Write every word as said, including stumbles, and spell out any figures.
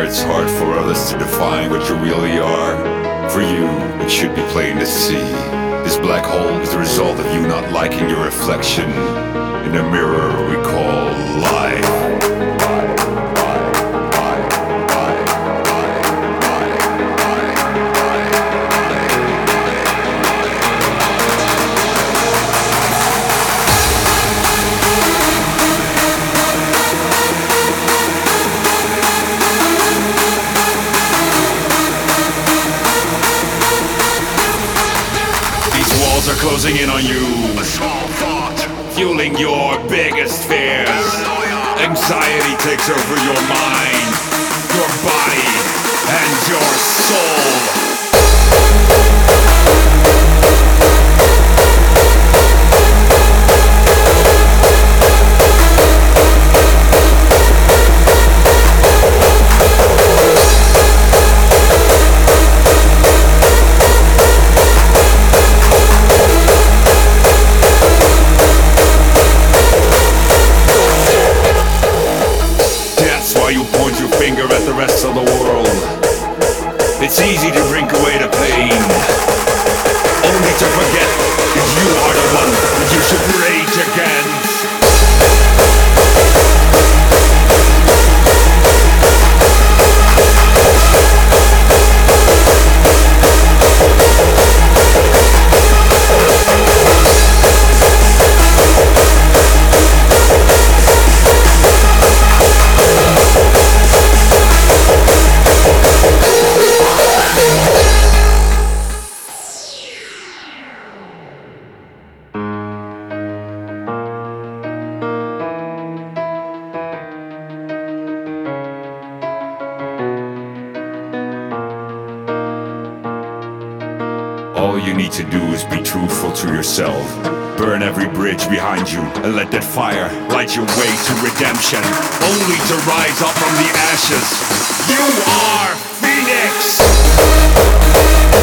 it's hard for others to define what you really are. For you, it should be plain to see. This black hole is the result of you not liking your reflection in a mirror we call life. Are closing in on you. A small thought fueling your biggest fears. Anxiety takes over your mind, your body, and your soul. At the rest of the world, it's easy to drink away the pain, only to forget that you are the one that you should rage against. All you need to do is be truthful to yourself. Burn every bridge behind you and let that fire light your way to redemption, only to rise up from the ashes. You are Phoenix!